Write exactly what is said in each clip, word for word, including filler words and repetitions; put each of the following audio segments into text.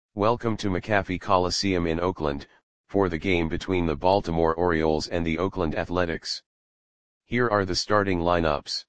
Welcome to McAfee Coliseum in Oakland, for the game between the Baltimore Orioles and the Oakland Athletics. Here are the starting lineups.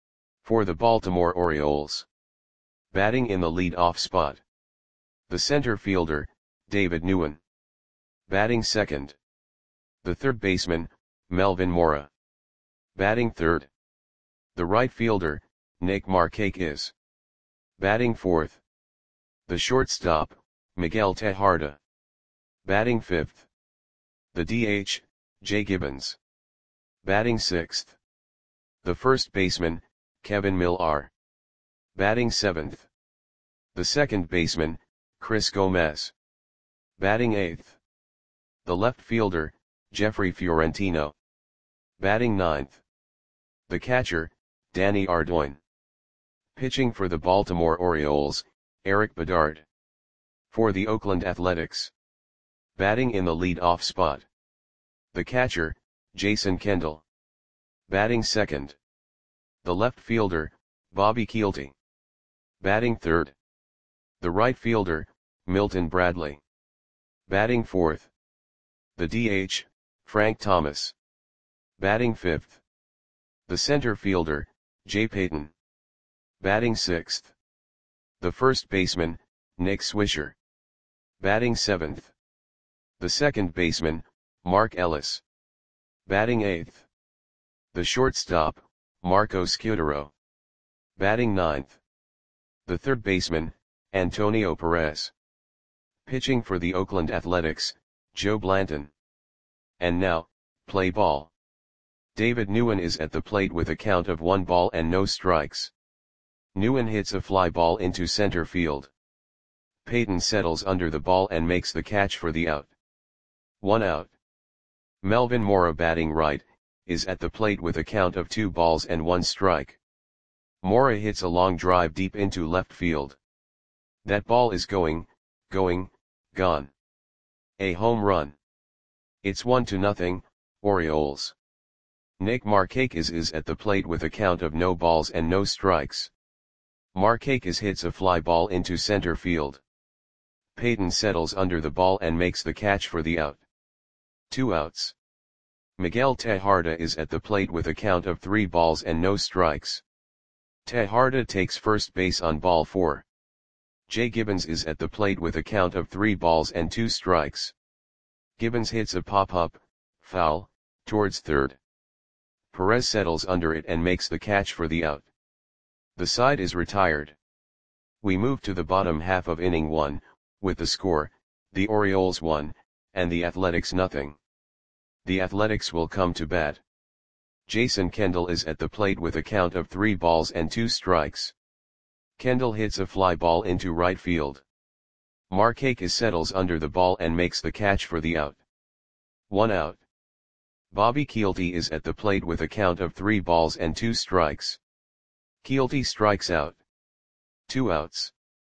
For the Baltimore Orioles. Batting in the lead-off spot. The center fielder, David Nguyen. Batting second. The third baseman, Melvin Mora. Batting third. The right fielder, Nick Markakis. Batting fourth. The shortstop, Miguel Tejada. Batting fifth. The D H, Jay Gibbons. Batting sixth. The first baseman, Kevin Millar. Batting seventh. The second baseman, Chris Gomez. Batting eighth. The left fielder, Jeffrey Fiorentino. Batting ninth. The catcher, Danny Ardoin. Pitching for the Baltimore Orioles, Eric Bedard. For the Oakland Athletics. Batting in the lead-off spot. The catcher, Jason Kendall. Batting second. The left fielder, Bobby Kielty. Batting third. The right fielder, Milton Bradley. Batting fourth. The D H, Frank Thomas. Batting fifth. The center fielder, Jay Payton. Batting sixth. The first baseman, Nick Swisher. Batting seventh. The second baseman, Mark Ellis. Batting eighth. The shortstop, Marco Scudero. Batting ninth. The third baseman, Antonio Perez. Pitching for the Oakland Athletics, Joe Blanton. And now, play ball. David Nguyen is at the plate with a count of one ball and no strikes. Nguyen hits a fly ball into center field. Payton settles under the ball and makes the catch for the out. One out. Melvin Mora, batting right, is at the plate with a count of two balls and one strike. Mora hits a long drive deep into left field. That ball is going, going, gone. A home run. It's one to nothing, Orioles. Nick Markakis is at the plate with a count of no balls and no strikes. Markakis hits a fly ball into center field. Payton settles under the ball and makes the catch for the out. Two outs. Miguel Tejada is at the plate with a count of three balls and no strikes. Tejada takes first base on ball four. Jay Gibbons is at the plate with a count of three balls and two strikes. Gibbons hits a pop-up, foul, towards third. Perez settles under it and makes the catch for the out. The side is retired. We move to the bottom half of inning one, with the score, the Orioles one, and the Athletics nothing. The Athletics will come to bat. Jason Kendall is at the plate with a count of three balls and two strikes. Kendall hits a fly ball into right field. Markakis settles under the ball and makes the catch for the out. One out. Bobby Kielty is at the plate with a count of three balls and two strikes. Kielty strikes out. Two outs.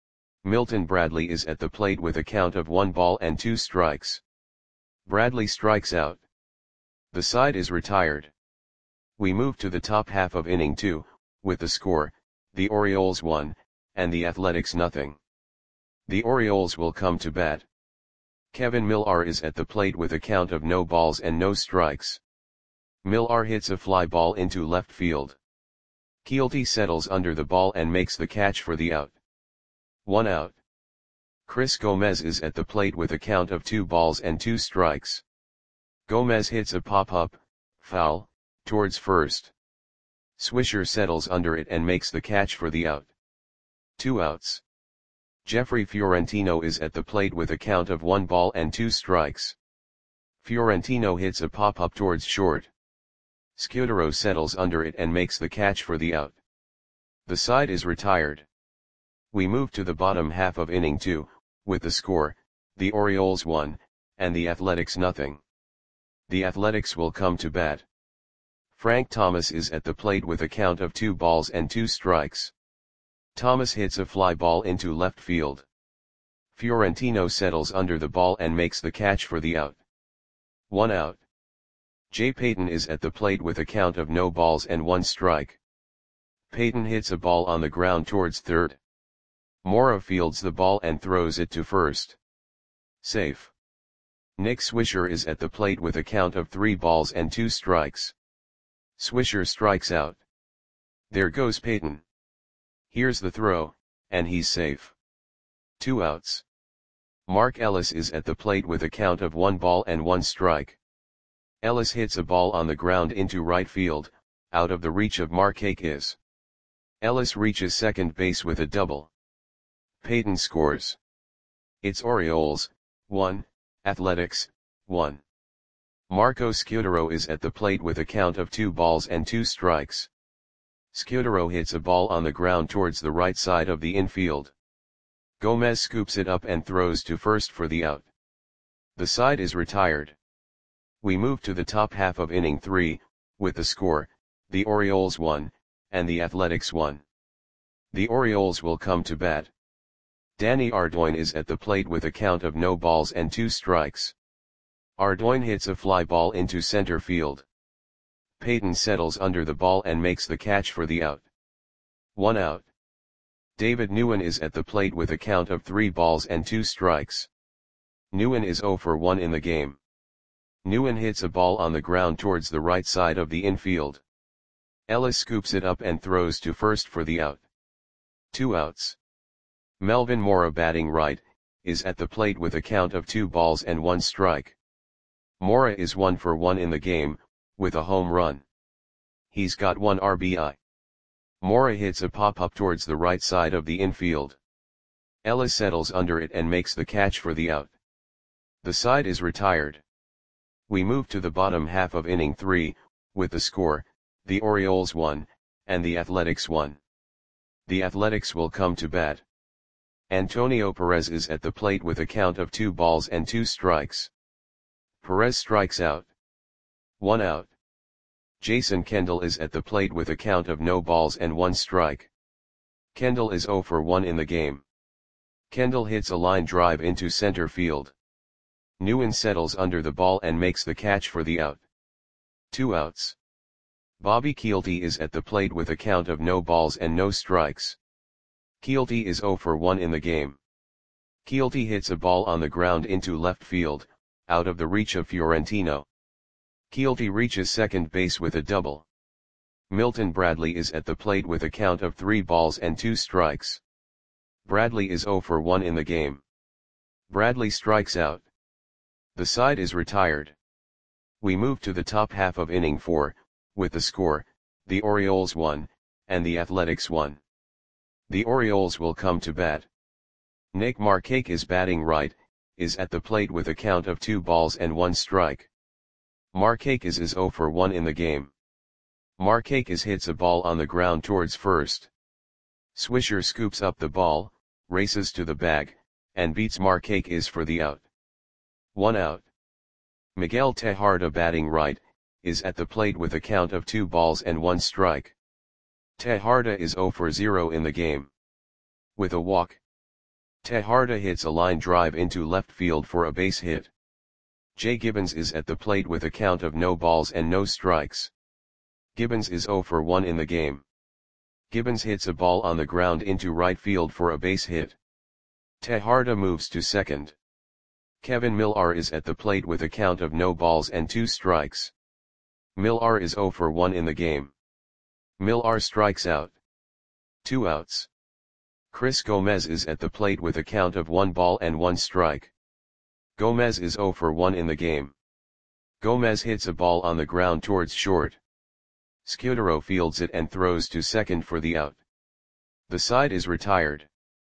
Milton Bradley is at the plate with a count of one ball and two strikes. Bradley strikes out. The side is retired. We move to the top half of inning two, with the score, the Orioles one, and the Athletics nothing. The Orioles will come to bat. Kevin Millar is at the plate with a count of no balls and no strikes. Millar hits a fly ball into left field. Kielty settles under the ball and makes the catch for the out. One out. Chris Gomez is at the plate with a count of two balls and two strikes. Gomez hits a pop-up, foul, towards first. Swisher settles under it and makes the catch for the out. Two outs. Jeffrey Fiorentino is at the plate with a count of one ball and two strikes. Fiorentino hits a pop-up towards short. Scudero settles under it and makes the catch for the out. The side is retired. We move to the bottom half of inning two, with the score, the Orioles one, and the Athletics nothing. The Athletics will come to bat. Frank Thomas is at the plate with a count of two balls and two strikes. Thomas hits a fly ball into left field. Fiorentino settles under the ball and makes the catch for the out. One out. Jay Payton is at the plate with a count of no balls and one strike. Payton hits a ball on the ground towards third. Mora fields the ball and throws it to first. Safe. Nick Swisher is at the plate with a count of three balls and two strikes. Swisher strikes out. There goes Peyton. Here's the throw, and he's safe. Two outs. Mark Ellis is at the plate with a count of one ball and one strike. Ellis hits a ball on the ground into right field, out of the reach of Markakis. Ellis reaches second base with a double. Peyton scores. It's Orioles, one, Athletics, one. Marco Scutaro is at the plate with a count of two balls and two strikes. Scutaro hits a ball on the ground towards the right side of the infield. Gomez scoops it up and throws to first for the out. The side is retired. We move to the top half of inning three, with the score, the Orioles one, and the Athletics one. The Orioles will come to bat. Danny Ardoin is at the plate with a count of no balls and two strikes. Ardoin hits a fly ball into center field. Peyton settles under the ball and makes the catch for the out. One out. David Nguyen is at the plate with a count of three balls and two strikes. Nguyen is zero for one in the game. Nguyen hits a ball on the ground towards the right side of the infield. Ellis scoops it up and throws to first for the out. Two outs. Melvin Mora, batting right, is at the plate with a count of two balls and one strike. Mora is one for one in the game, with a home run. He's got one R B I. Mora hits a pop-up towards the right side of the infield. Ellis settles under it and makes the catch for the out. The side is retired. We move to the bottom half of inning three, with the score, the Orioles one, and the Athletics one. The Athletics will come to bat. Antonio Perez is at the plate with a count of two balls and two strikes. Perez strikes out. One out. Jason Kendall is at the plate with a count of no balls and one strike. Kendall is zero for one in the game. Kendall hits a line drive into center field. Nguyen settles under the ball and makes the catch for the out. Two outs. Bobby Kielty is at the plate with a count of no balls and no strikes. Kielty is zero for one in the game. Kielty hits a ball on the ground into left field, out of the reach of Fiorentino. Kielty reaches second base with a double. Milton Bradley is at the plate with a count of three balls and two strikes. Bradley is zero for one in the game. Bradley strikes out. The side is retired. We move to the top half of inning four, with the score, the Orioles one, and the Athletics one. The Orioles will come to bat. Nick Markakis, batting right, is at the plate with a count of two balls and one strike. Markakis is zero for one in the game. Markakis hits a ball on the ground towards first. Swisher scoops up the ball, races to the bag, and beats Markakis for the out. One out. Miguel Tejada, batting right, is at the plate with a count of two balls and one strike. Tejada is zero for zero in the game. With a walk, Tejada hits a line drive into left field for a base hit. Jay Gibbons is at the plate with a count of no balls and no strikes. Gibbons is zero for one in the game. Gibbons hits a ball on the ground into right field for a base hit. Tejada moves to second. Kevin Millar is at the plate with a count of no balls and two strikes. Millar is zero for one in the game. Millar strikes out. Two outs. Chris Gomez is at the plate with a count of one ball and one strike. Gomez is zero for one in the game. Gomez hits a ball on the ground towards short. Scutaro fields it and throws to second for the out. The side is retired.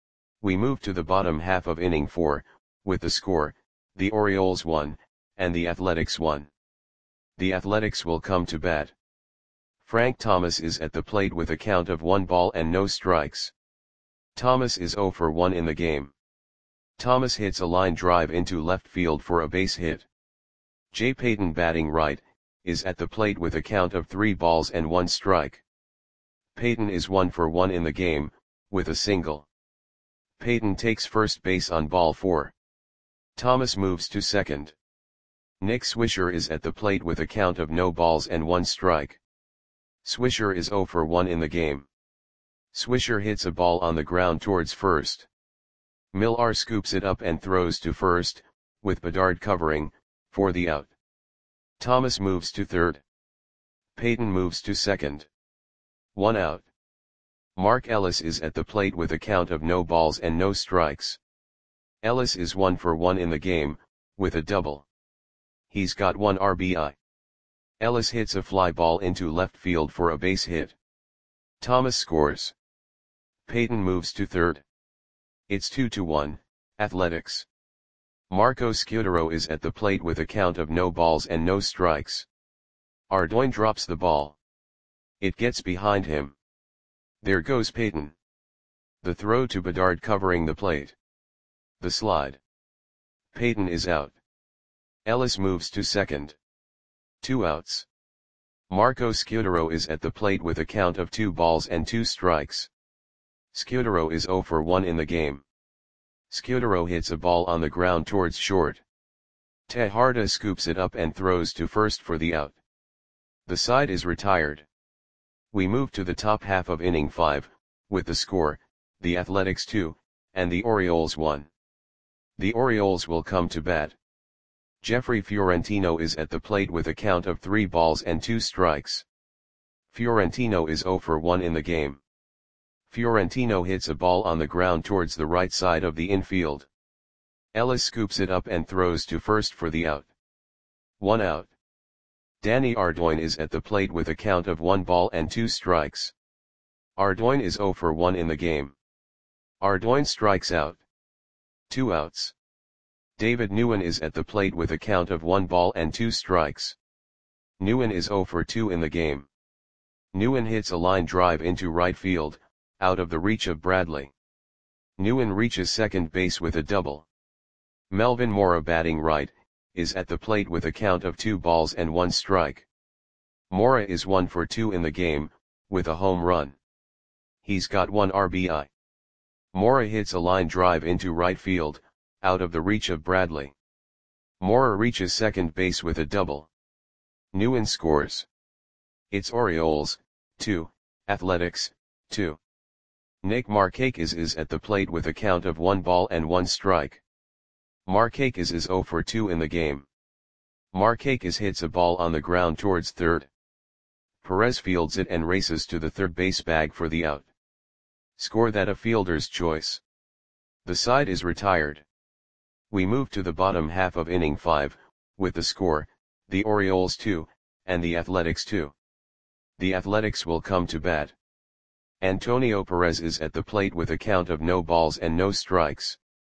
We move to the bottom half of inning four, with the score, the Orioles one, and the Athletics one. The Athletics will come to bat. Frank Thomas is at the plate with a count of one ball and no strikes. Thomas is zero for one in the game. Thomas hits a line drive into left field for a base hit. Jay Payton, batting right, is at the plate with a count of three balls and one strike. Payton is one for one in the game, with a single. Payton takes first base on ball four. Thomas moves to second. Nick Swisher is at the plate with a count of no balls and one strike. Swisher is zero for one in the game. Swisher hits a ball on the ground towards first. Millar scoops it up and throws to first, with Bedard covering, for the out. Thomas moves to third. Peyton moves to second. One out. Mark Ellis is at the plate with a count of no balls and no strikes. Ellis is one for one in the game, with a double. He's got one R B I. Ellis hits a fly ball into left field for a base hit. Thomas scores. Peyton moves to third. It's two to one, Athletics. Marco Scutaro is at the plate with a count of no balls and no strikes. Ardoin drops the ball. It gets behind him. There goes Peyton. The throw to Bedard covering the plate. The slide. Peyton is out. Ellis moves to second. Two outs. Marco Scutaro is at the plate with a count of two balls and two strikes. Scutaro is zero for one in the game. Scutaro hits a ball on the ground towards short. Tejada scoops it up and throws to first for the out. The side is retired. We move to the top half of inning five, with the score, the Athletics two, and the Orioles one. The Orioles will come to bat. Jeffrey Fiorentino is at the plate with a count of three balls and two strikes. Fiorentino is zero for one in the game. Fiorentino hits a ball on the ground towards the right side of the infield. Ellis scoops it up and throws to first for the out. One out. Danny Ardoin is at the plate with a count of one ball and two strikes. Ardoin is zero for one in the game. Ardoin strikes out. Two outs. David Nguyen is at the plate with a count of one ball and two strikes. Nguyen is zero for two in the game. Nguyen hits a line drive into right field, out of the reach of Bradley. Nguyen reaches second base with a double. Melvin Mora, batting right, is at the plate with a count of two balls and one strike. Mora is one for two in the game, with a home run. He's got one R B I. Mora hits a line drive into right field, out of the reach of Bradley. Mora reaches second base with a double. Nguyen scores. It's Orioles, two, Athletics, two. Nick Markakis is at the plate with a count of one ball and one strike. Markakis is zero for two in the game. Markakis hits a ball on the ground towards third. Perez fields it and races to the third base bag for the out. Score that a fielder's choice. The side is retired. We move to the bottom half of inning five, with the score, the Orioles two, and the Athletics two. The Athletics will come to bat. Antonio Perez is at the plate with a count of no balls and no strikes.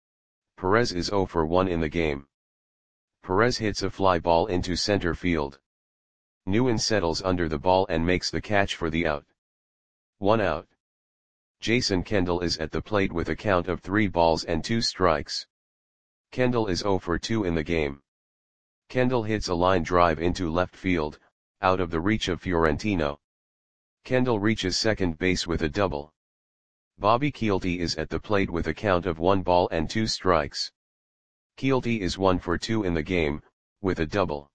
Perez is zero for one in the game. Perez hits a fly ball into center field. Nguyen settles under the ball and makes the catch for the out. One out. Jason Kendall is at the plate with a count of three balls and two strikes. Kendall is zero for two in the game. Kendall hits a line drive into left field, out of the reach of Fiorentino. Kendall reaches second base with a double. Bobby Kielty is at the plate with a count of one ball and two strikes. Kielty is one for two in the game, with a double.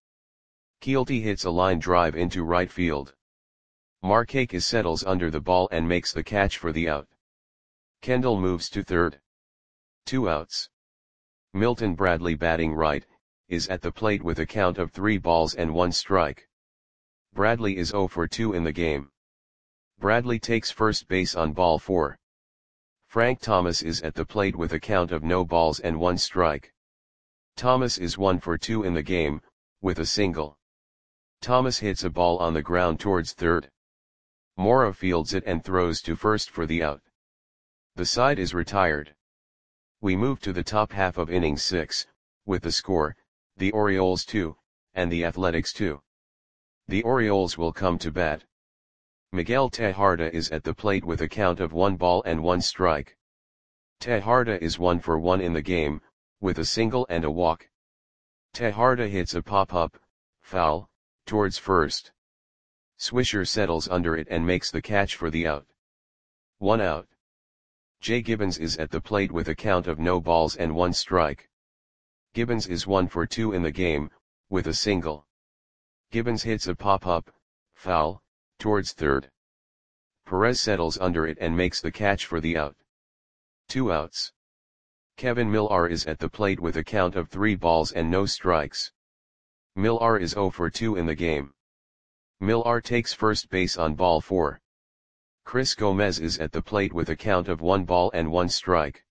Kielty hits a line drive into right field. Markakis settles under the ball and makes the catch for the out. Kendall moves to third. Two outs. Milton Bradley, batting right, is at the plate with a count of three balls and one strike. Bradley is zero for two in the game. Bradley takes first base on ball four. Frank Thomas is at the plate with a count of no balls and one strike. Thomas is one for two in the game, with a single. Thomas hits a ball on the ground towards third. Mora fields it and throws to first for the out. The side is retired. We move to the top half of inning six, with the score, the Orioles two, and the Athletics two. The Orioles will come to bat. Miguel Tejada is at the plate with a count of one ball and one strike. Tejada is one for one in the game, with a single and a walk. Tejada hits a pop-up, foul, towards first. Swisher settles under it and makes the catch for the out. One out. Jay Gibbons is at the plate with a count of no balls and one strike. Gibbons is one for two in the game, with a single. Gibbons hits a pop-up, foul, towards third. Perez settles under it and makes the catch for the out. Two outs. Kevin Millar is at the plate with a count of three balls and no strikes. Millar is zero for two in the game. Millar takes first base on ball four. Chris Gomez is at the plate with a count of one ball and one strike.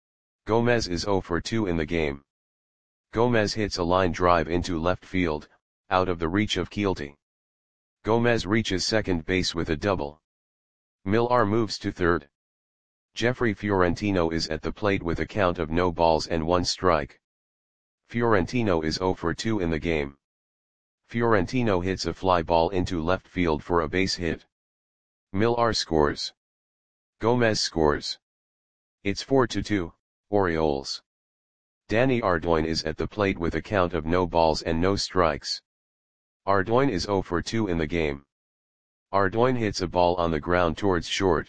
Gomez is zero for two in the game. Gomez hits a line drive into left field, out of the reach of Keelty. Gomez reaches second base with a double. Millar moves to third. Jeffrey Fiorentino is at the plate with a count of no balls and one strike. Fiorentino is zero for two in the game. Fiorentino hits a fly ball into left field for a base hit. Millar scores. Gomez scores. It's four to two, Orioles. Danny Ardoin is at the plate with a count of no balls and no strikes. Ardoin is zero for two in the game. Ardoin hits a ball on the ground towards short.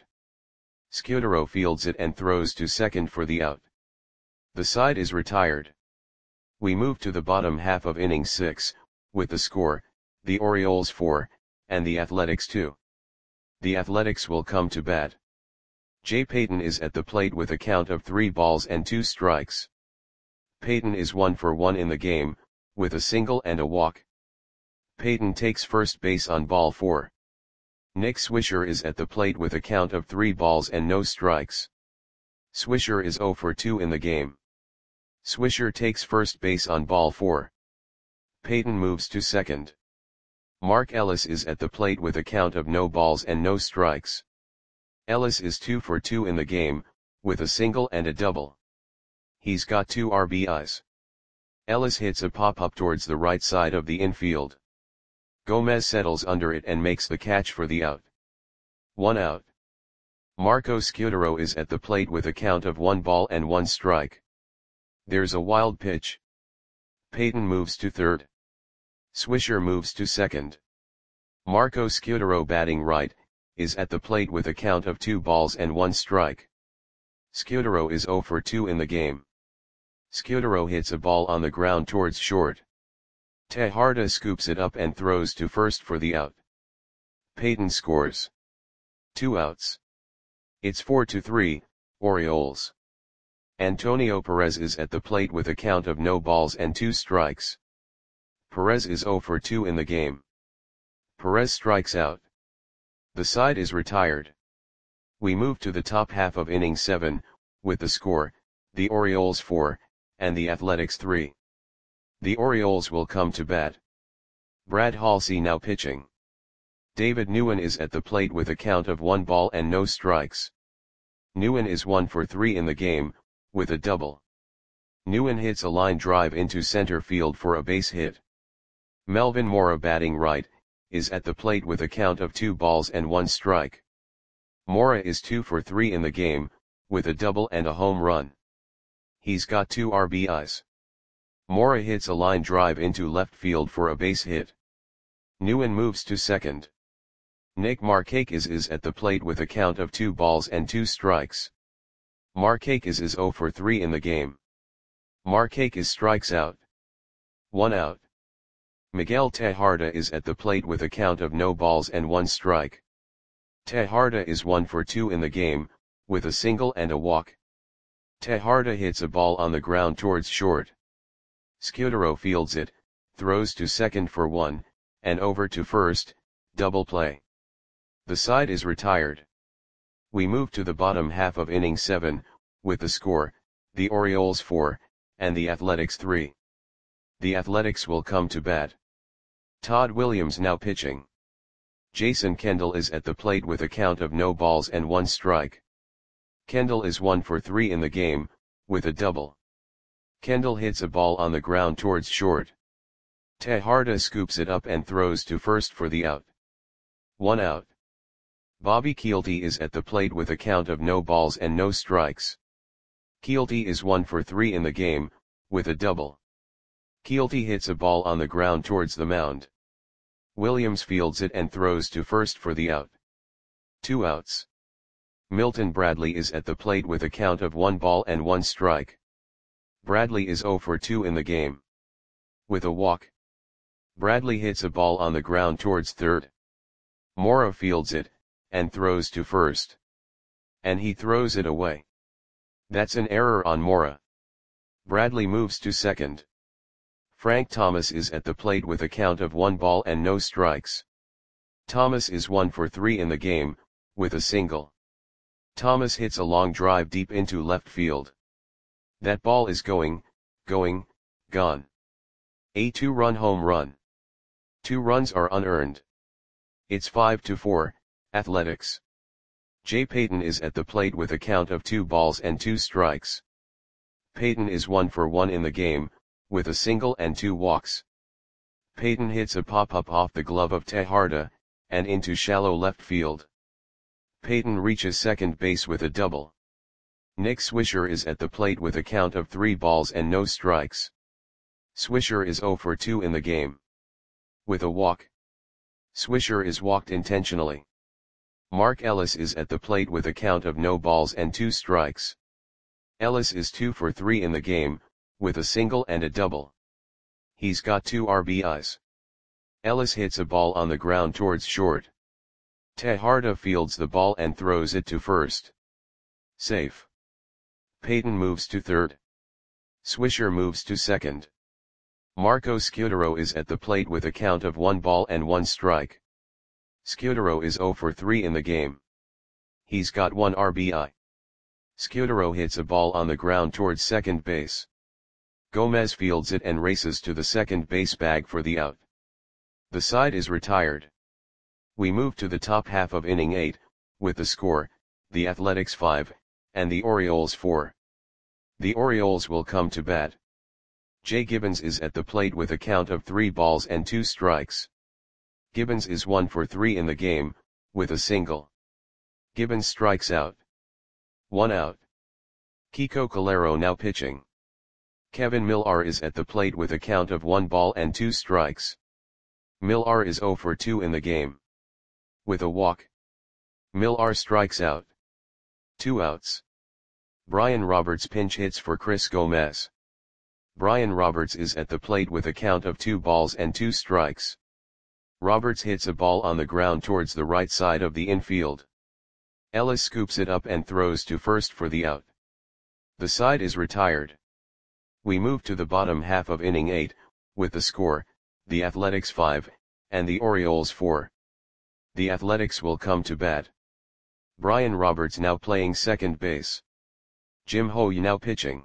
Scudero fields it and throws to second for the out. The side is retired. We move to the bottom half of inning six, with the score, the Orioles four, and the Athletics two. The Athletics will come to bat. Jay Payton is at the plate with a count of three balls and two strikes. Payton is one for one in the game, with a single and a walk. Payton takes first base on ball four. Nick Swisher is at the plate with a count of three balls and no strikes. Swisher is zero for two in the game. Swisher takes first base on ball four. Payton moves to second. Mark Ellis is at the plate with a count of no balls and no strikes. Ellis is two for two in the game, with a single and a double. He's got two R B Is. Ellis hits a pop-up towards the right side of the infield. Gomez settles under it and makes the catch for the out. One out. Marco Scudero is at the plate with a count of one ball and one strike. There's a wild pitch. Payton moves to third. Swisher moves to second. Marco Scudero, batting right, is at the plate with a count of two balls and one strike. Scudero is zero for two in the game. Scudero hits a ball on the ground towards short. Tejada scoops it up and throws to first for the out. Payton scores. Two outs. It's four to three, Orioles. Antonio Perez is at the plate with a count of no balls and two strikes. Perez is zero for two in the game. Perez strikes out. The side is retired. We move to the top half of inning seven, with the score, the Orioles four, and the Athletics three. The Orioles will come to bat. Brad Halsey now pitching. David Nguyen is at the plate with a count of one ball and no strikes. Nguyen is one for three in the game, with a double. Nguyen hits a line drive into center field for a base hit. Melvin Mora, batting right, is at the plate with a count of two balls and one strike. Mora is two for three in the game, with a double and a home run. He's got two R B Is. Mora hits a line drive into left field for a base hit. Nguyen moves to second. Nick Markakis is at the plate with a count of two balls and two strikes. Markakis is zero for three in the game. Markakis strikes out. One out. Miguel Tejada is at the plate with a count of no balls and one strike. Tejada is one for two in the game, with a single and a walk. Tejada hits a ball on the ground towards short. Scudero fields it, throws to second for one, and over to first, double play. The side is retired. We move to the bottom half of inning seven, with the score, the Orioles four, and the Athletics three. The Athletics will come to bat. Todd Williams now pitching. Jason Kendall is at the plate with a count of no balls and one strike. Kendall is one for three in the game, with a double. Kendall hits a ball on the ground towards short. Tejada scoops it up and throws to first for the out. One out. Bobby Keelty is at the plate with a count of no balls and no strikes. Keelty is one for three in the game, with a double. Keelty hits a ball on the ground towards the mound. Williams fields it and throws to first for the out. Two outs. Milton Bradley is at the plate with a count of one ball and one strike. Bradley is zero for two in the game. With a walk. Bradley hits a ball on the ground towards third. Mora fields it, and throws to first. And he throws it away. That's an error on Mora. Bradley moves to second. Frank Thomas is at the plate with a count of one ball and no strikes. Thomas is one for three in the game, with a single. Thomas hits a long drive deep into left field. That ball is going, going, gone. A two-run home run. Two runs are unearned. It's five to four, Athletics. Jay Payton is at the plate with a count of two balls and two strikes. Payton is one for one in the game, with a single and two walks. Payton hits a pop-up off the glove of Tejada, and into shallow left field. Payton reaches second base with a double. Nick Swisher is at the plate with a count of three balls and no strikes. Swisher is zero for two in the game. With a walk. Swisher is walked intentionally. Mark Ellis is at the plate with a count of no balls and two strikes. Ellis is two for three in the game, with a single and a double. He's got two R B Is. Ellis hits a ball on the ground towards short. Tejada fields the ball and throws it to first. Safe. Payton moves to third. Swisher moves to second. Marco Scutaro is at the plate with a count of one ball and one strike. Scutaro is zero for three in the game. He's got one R B I. Scutaro hits a ball on the ground towards second base. Gomez fields it and races to the second base bag for the out. The side is retired. We move to the top half of inning eight, with the score, the Athletics five, and the Orioles four. The Orioles will come to bat. Jay Gibbons is at the plate with a count of three balls and two strikes. Gibbons is one for three in the game, with a single. Gibbons strikes out. One out. Kiko Calero now pitching. Kevin Millar is at the plate with a count of one ball and two strikes. Millar is zero for two in the game. With a walk. Millar strikes out. Two outs. Brian Roberts pinch hits for Chris Gomez. Brian Roberts is at the plate with a count of two balls and two strikes. Roberts hits a ball on the ground towards the right side of the infield. Ellis scoops it up and throws to first for the out. The side is retired. We move to the bottom half of inning eight, with the score, the Athletics five, and the Orioles four. The Athletics will come to bat. Brian Roberts now playing second base. Jim Hoye now pitching.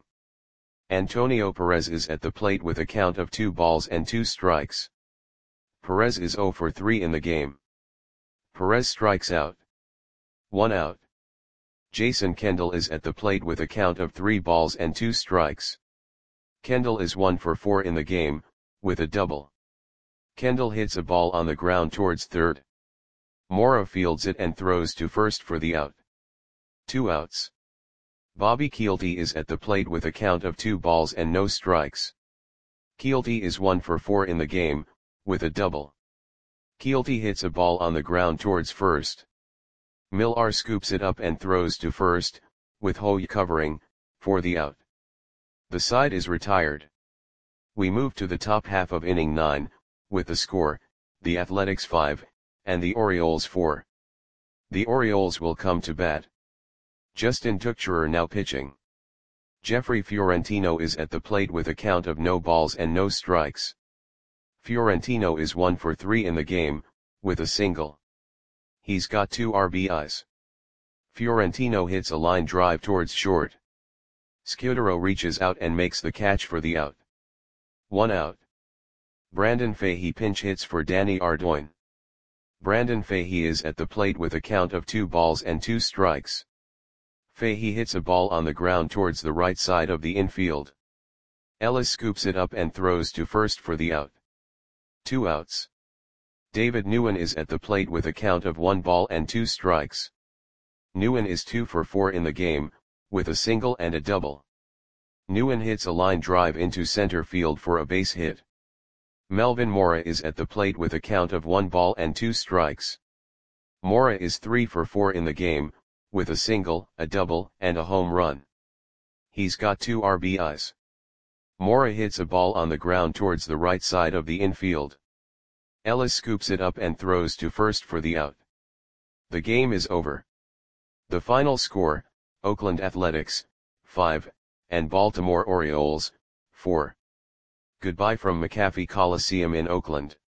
Antonio Perez is at the plate with a count of two balls and two strikes. Perez is zero for three in the game. Perez strikes out. One out. Jason Kendall is at the plate with a count of three balls and two strikes. Kendall is one for four in the game, with a double. Kendall hits a ball on the ground towards third. Mora fields it and throws to first for the out. Two outs. Bobby Kielty is at the plate with a count of two balls and no strikes. Kielty is one for four in the game, with a double. Kielty hits a ball on the ground towards first. Millar scoops it up and throws to first, with Hoye covering, for the out. The side is retired. We move to the top half of inning nine, with the score, the Athletics five, and the Orioles four. The Orioles will come to bat. Justin Tuchscherer now pitching. Jeffrey Fiorentino is at the plate with a count of no balls and no strikes. Fiorentino is one for three in the game, with a single. He's got two R B Is. Fiorentino hits a line drive towards short. Scutaro reaches out and makes the catch for the out. One out. Brandon Fahey pinch hits for Danny Ardoin. Brandon Fahey is at the plate with a count of two balls and two strikes. Fahey hits a ball on the ground towards the right side of the infield. Ellis scoops it up and throws to first for the out. Two outs. David Nguyen is at the plate with a count of one ball and two strikes. Nguyen is two for four in the game, with a single and a double. Nguyen hits a line drive into center field for a base hit. Melvin Mora is at the plate with a count of one ball and two strikes. Mora is three for four in the game, with a single, a double, and a home run. He's got two R B Is. Mora hits a ball on the ground towards the right side of the infield. Ellis scoops it up and throws to first for the out. The game is over. The final score, Oakland Athletics, five, and Baltimore Orioles, four. Goodbye from McAfee Coliseum in Oakland.